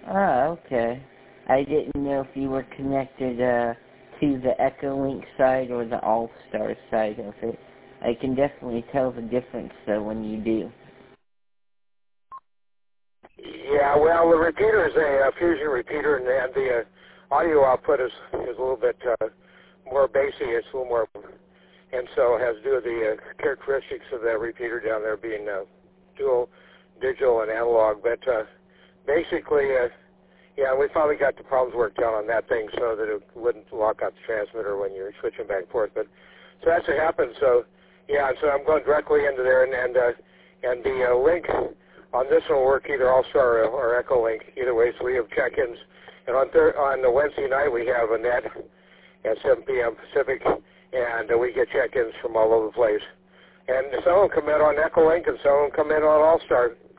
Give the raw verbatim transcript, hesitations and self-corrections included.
Oh, okay. I didn't know if you were connected uh, to the Echolink side or the All-Star side of it. I can definitely tell the difference, though, when you do. Yeah, well, the repeater is a, a fusion repeater, and, and the uh, audio output is, is a little bit uh, more bassy. It's a little more, and so it has to do with the uh, characteristics of that repeater down there being uh, dual, digital, and analog. But uh, basically, uh, yeah, we finally got the problems worked out on that thing so that it wouldn't lock out the transmitter when you're switching back and forth. But so that's what happened. So yeah, so I'm going directly into there, and and, uh, and the uh, link on this one will work either All-Star or, or Echolink, either way. So we have check-ins, and on thir- on the Wednesday night we have a net at seven p.m. Pacific, and uh, we get check-ins from all over the place. And some of them come in on Echolink, and some of them come in on All-Star.